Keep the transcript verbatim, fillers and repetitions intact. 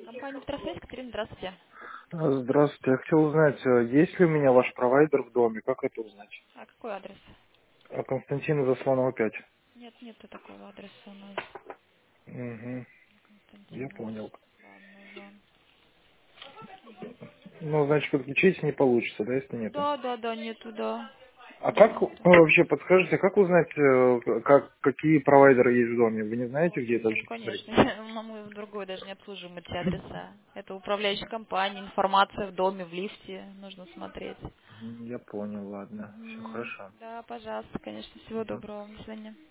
Компания «Петросвязь», Катерина, здравствуйте. А, Здравствуйте. Я хотел узнать, э, есть ли у меня ваш провайдер в доме? Как это узнать? А какой адрес? А, Константина Заслонова пять. Нет, нету такого адреса у нас. Угу. Я Константина понял. Засланова. Ну, значит, подключить не получится, да, если нету? Да, да, да, нету, да. А как, ну, Нету. вообще, подскажите, как узнать, э, как, какие провайдеры есть в доме? Вы не знаете, Ой, где это нет, вообще посмотреть? конечно. Мы в другой даже не обслуживаем эти адреса. Это управляющая компания, информация в доме, в лифте. Нужно смотреть. М, Я понял, ладно. Все Мгм. хорошо. Да, пожалуйста, конечно. Всего Мгм. доброго. До свидания.